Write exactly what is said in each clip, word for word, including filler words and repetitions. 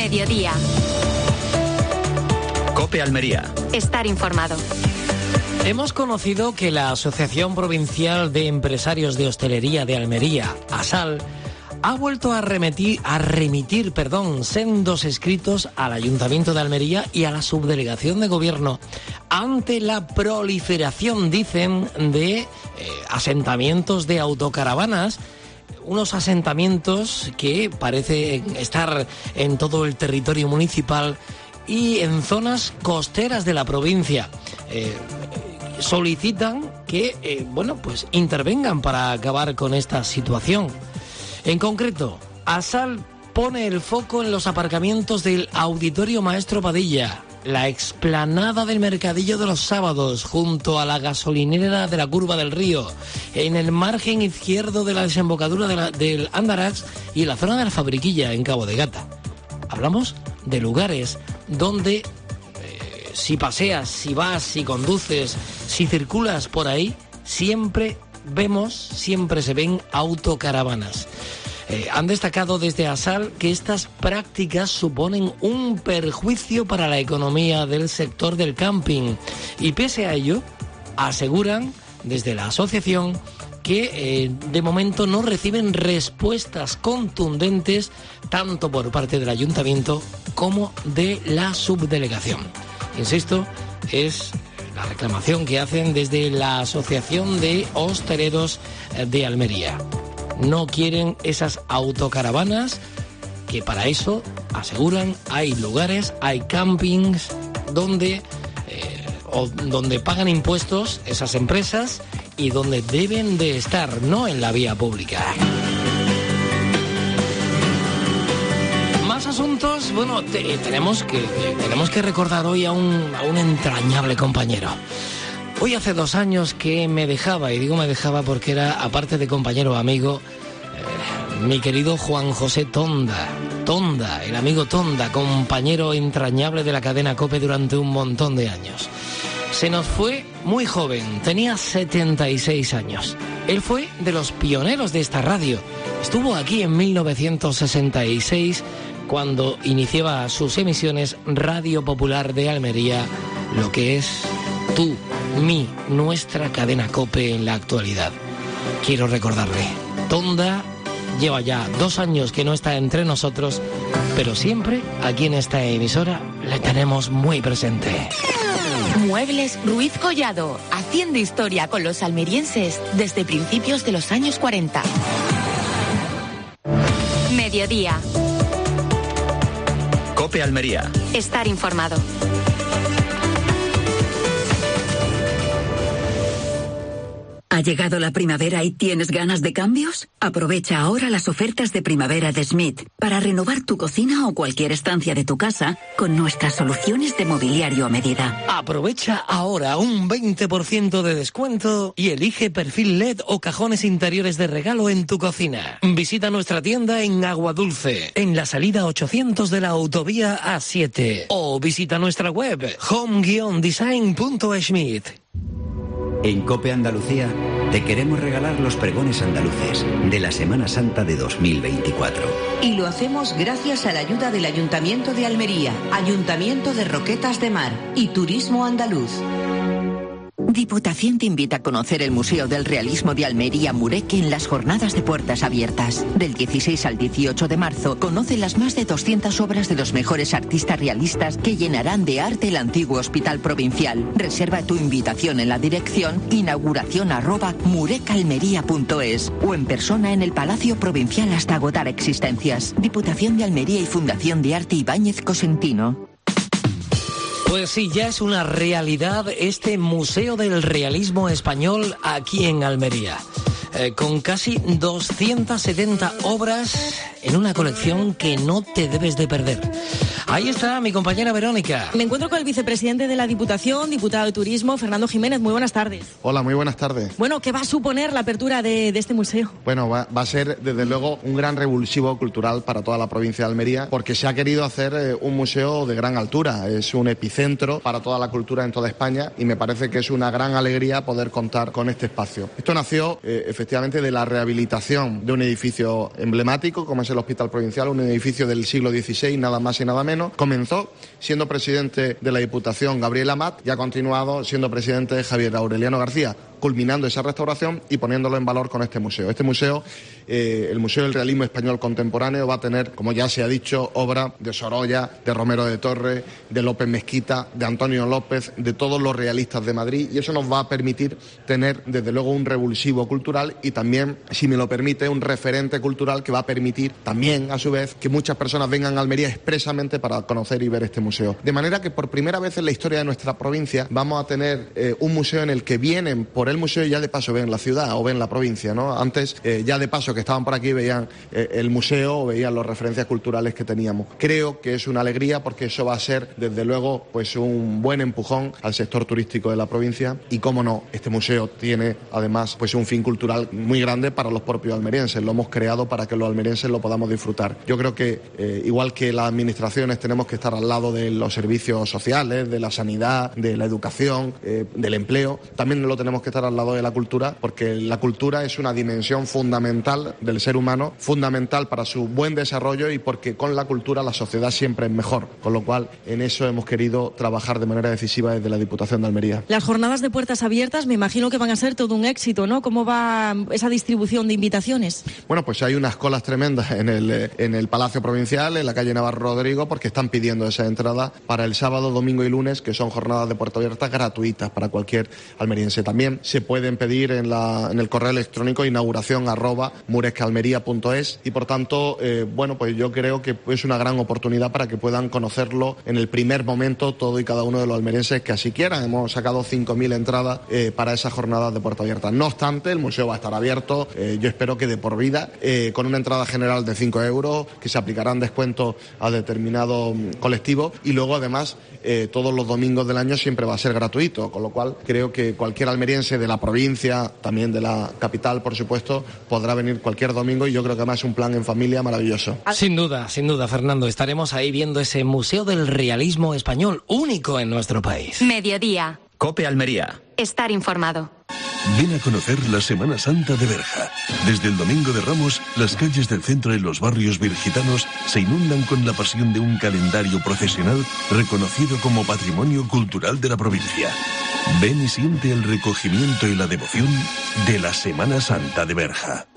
Mediodía. COPE Almería. Estar informado. Hemos conocido que la Asociación Provincial de Empresarios de Hostelería de Almería, ASAL, ha vuelto a remitir, a remitir perdón, sendos escritos al Ayuntamiento de Almería y a la Subdelegación de Gobierno ante la proliferación, dicen, de eh, asentamientos de autocaravanas, unos asentamientos que parecen estar en todo el territorio municipal y en zonas costeras de la provincia. Eh, solicitan que, eh, bueno, pues intervengan para acabar con esta situación. En concreto, ASAL pone el foco en los aparcamientos del Auditorio Maestro Padilla, la explanada del Mercadillo de los Sábados, junto a la gasolinera de la Curva del Río, en el margen izquierdo de la desembocadura de la, del Andarax y en la zona de la Fabriquilla, en Cabo de Gata. Hablamos de lugares donde, eh, si paseas, si vas, si conduces, si circulas por ahí, siempre vemos, siempre se ven autocaravanas. Eh, han destacado desde ASAL que estas prácticas suponen un perjuicio para la economía del sector del camping y pese a ello aseguran desde la asociación que eh, de momento no reciben respuestas contundentes tanto por parte del ayuntamiento como de la subdelegación. Insisto, es la reclamación que hacen desde la Asociación de Hosteleros de Almería. No quieren esas autocaravanas, que para eso, aseguran, hay lugares, hay campings donde, eh, o donde pagan impuestos esas empresas y donde deben de estar, no en la vía pública. Más asuntos, bueno, te, tenemos, que, tenemos que recordar hoy a un, a un entrañable compañero. Hoy hace dos años que me dejaba, y digo me dejaba porque era, aparte de compañero o amigo, eh, mi querido Juan José Tonda. Tonda, el amigo Tonda, compañero entrañable de la cadena COPE durante un montón de años. Se nos fue muy joven, tenía setenta y seis años. Él fue de los pioneros de esta radio. Estuvo aquí en mil novecientos sesenta y seis, cuando iniciaba sus emisiones Radio Popular de Almería, lo que es tú, mi, nuestra cadena COPE en la actualidad. Quiero recordarle, Tonda lleva ya dos años que no está entre nosotros, pero siempre aquí en esta emisora le tenemos muy presente. Muebles Ruiz Collado, haciendo historia con los almerienses desde principios de los años cuarenta. Mediodía. COPE Almería. Estar informado. ¿Ha llegado la primavera y tienes ganas de cambios? Aprovecha ahora las ofertas de primavera de Schmidt para renovar tu cocina o cualquier estancia de tu casa con nuestras soluciones de mobiliario a medida. Aprovecha ahora un veinte por ciento de descuento y elige perfil L E D o cajones interiores de regalo en tu cocina. Visita nuestra tienda en Aguadulce, en la salida ochocientos de la autovía A siete, o visita nuestra web home guion design punto schmidt. En COPE Andalucía te queremos regalar los pregones andaluces de la Semana Santa de dos mil veinticuatro. Y lo hacemos gracias a la ayuda del Ayuntamiento de Almería, Ayuntamiento de Roquetas de Mar y Turismo Andaluz. Diputación te invita a conocer el Museo del Realismo de Almería Mureque en las jornadas de puertas abiertas. Del dieciséis al dieciocho de marzo, conoce las más de doscientas obras de los mejores artistas realistas que llenarán de arte el antiguo Hospital Provincial. Reserva tu invitación en la dirección inauguración arroba murecalmería punto es o en persona en el Palacio Provincial hasta agotar existencias. Diputación de Almería y Fundación de Arte Ibáñez Cosentino. Pues sí, ya es una realidad este Museo del Realismo Español aquí en Almería, eh, con casi doscientas setenta obras en una colección que no te debes de perder. Ahí está mi compañera Verónica. Me encuentro con el vicepresidente de la Diputación, diputado de Turismo, Fernando Jiménez. Muy buenas tardes. Hola, muy buenas tardes. Bueno, ¿qué va a suponer la apertura de, de este museo? Bueno, va, va a ser desde luego un gran revulsivo cultural para toda la provincia de Almería, porque se ha querido hacer eh, un museo de gran altura. Es un epicentro para toda la cultura en toda España y me parece que es una gran alegría poder contar con este espacio. Esto nació eh, efectivamente efectivamente de la rehabilitación de un edificio emblemático como es el Hospital Provincial, un edificio del siglo dieciséis, nada más y nada menos. Comenzó siendo presidente de la Diputación Gabriel Amat y ha continuado siendo presidente Javier Aureliano García, culminando esa restauración y poniéndolo en valor con este museo. Este museo, eh, el Museo del Realismo Español Contemporáneo, va a tener, como ya se ha dicho, obra de Sorolla, de Romero de Torres, de López Mezquita, de Antonio López, de todos los realistas de Madrid, y eso nos va a permitir tener, desde luego, un revulsivo cultural y también, si me lo permite, un referente cultural que va a permitir también, a su vez, que muchas personas vengan a Almería expresamente para conocer y ver este museo. De manera que por primera vez en la historia de nuestra provincia vamos a tener eh, un museo en el que vienen por el museo y ya de paso ven la ciudad o ven la provincia, ¿no? Antes, eh, ya de paso que estaban por aquí, veían eh, el museo o veían las referencias culturales que teníamos. Creo que es una alegría porque eso va a ser, desde luego, pues un buen empujón al sector turístico de la provincia y, cómo no, este museo tiene además pues un fin cultural muy grande para los propios almerienses. Lo hemos creado para que los almerienses lo podamos disfrutar. Yo creo que, eh, igual que las administraciones, tenemos que estar al lado de los servicios sociales, de la sanidad, de la educación, eh, del empleo. También lo tenemos que estar al lado de la cultura, porque la cultura es una dimensión fundamental del ser humano, fundamental para su buen desarrollo y porque con la cultura la sociedad siempre es mejor. Con lo cual, en eso hemos querido trabajar de manera decisiva desde la Diputación de Almería. Las jornadas de puertas abiertas me imagino que van a ser todo un éxito, ¿no? ¿Cómo va esa distribución de invitaciones? Bueno, pues hay unas colas tremendas en el, en el Palacio Provincial, en la calle Navarro Rodrigo, porque están pidiendo esa entrada para el sábado, domingo y lunes, que son jornadas de puertas abiertas gratuitas para cualquier almeriense. También se pueden pedir en, la, en el correo electrónico inauguración arroba murescaalmería punto es y, por tanto, eh, bueno, pues yo creo que es una gran oportunidad para que puedan conocerlo en el primer momento todo y cada uno de los almerienses que así quieran. Hemos sacado cinco mil entradas eh, para esas jornadas de puerta abierta. No obstante, el museo va a estar abierto, eh, yo espero que de por vida, eh, con una entrada general de cinco euros, que se aplicarán descuentos a determinado colectivo y luego, además, eh, todos los domingos del año siempre va a ser gratuito, con lo cual creo que cualquier almeriense de la provincia, también de la capital, por supuesto, podrá venir cualquier domingo y yo creo que además es un plan en familia maravilloso. Sin duda, sin duda, Fernando, estaremos ahí viendo ese Museo del Realismo Español, único en nuestro país. Mediodía. COPE Almería. Estar informado. Ven a conocer la Semana Santa de Berja. Desde el Domingo de Ramos, las calles del centro y los barrios virgitanos se inundan con la pasión de un calendario procesional reconocido como Patrimonio Cultural de la provincia. Ven y siente el recogimiento y la devoción de la Semana Santa de Berja.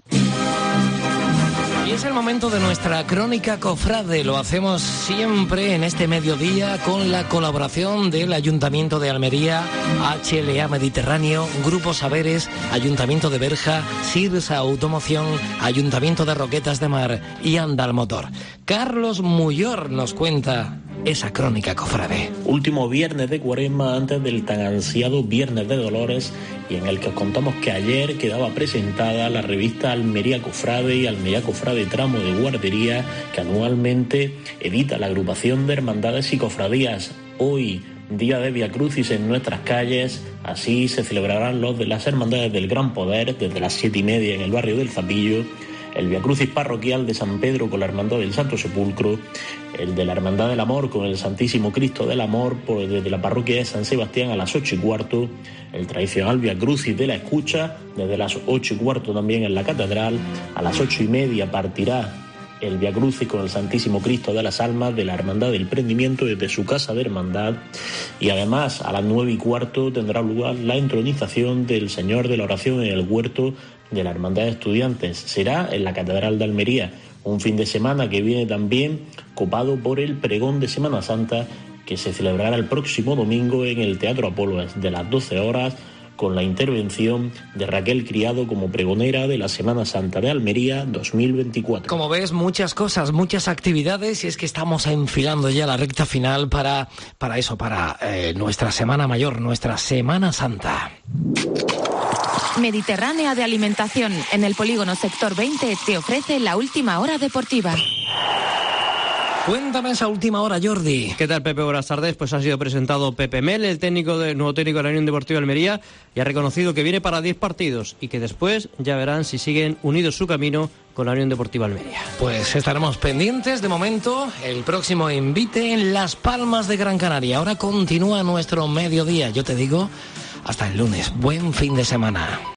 Y es el momento de nuestra crónica cofrade. Lo hacemos siempre en este mediodía con la colaboración del Ayuntamiento de Almería, H L A Mediterráneo, Grupo Saberes, Ayuntamiento de Berja, Sirsa Automoción, Ayuntamiento de Roquetas de Mar y Andal Motor. Carlos Muyor nos cuenta esa crónica cofrade. Último viernes de Cuaresma antes del tan ansiado Viernes de Dolores, y en el que os contamos que ayer quedaba presentada la revista Almería Cofrade y Almería Cofrade Tramo de Guardería, que anualmente edita la agrupación de hermandades y cofradías. Hoy, día de Via Crucis en nuestras calles, así se celebrarán los de las hermandades del Gran Poder desde las siete y media en el barrio del Zapillo, el Via Crucis parroquial de San Pedro con la Hermandad del Santo Sepulcro, el de la Hermandad del Amor con el Santísimo Cristo del Amor por, desde la parroquia de San Sebastián a las ocho y cuarto, el tradicional Via Crucis de la Escucha desde las ocho y cuarto también en la Catedral, a las ocho y media partirá el Via Crucis con el Santísimo Cristo de las Almas de la Hermandad del Prendimiento desde su casa de hermandad, y además a las nueve y cuarto tendrá lugar la entronización del Señor de la Oración en el huerto de la Hermandad de Estudiantes. Será en la Catedral de Almería, un fin de semana que viene también copado por el pregón de Semana Santa, que se celebrará el próximo domingo en el Teatro Apolo de las doce horas, con la intervención de Raquel Criado como pregonera de la Semana Santa de Almería dos mil veinticuatro. Como ves, muchas cosas, muchas actividades, y es que estamos enfilando ya la recta final para, para eso, para eh, nuestra Semana Mayor, nuestra Semana Santa. Mediterránea de Alimentación, en el polígono Sector veinte, te ofrece la última hora deportiva. Cuéntame esa última hora, Jordi. ¿Qué tal, Pepe? Buenas tardes. Pues ha sido presentado Pepe Mel, el técnico de, nuevo técnico de la Unión Deportiva de Almería, y ha reconocido que viene para diez partidos y que después ya verán si siguen unidos su camino con la Unión Deportiva Almería. Pues estaremos pendientes. De momento, el próximo envite en Las Palmas de Gran Canaria. Ahora continúa nuestro mediodía. Yo te digo, hasta el lunes. Buen fin de semana.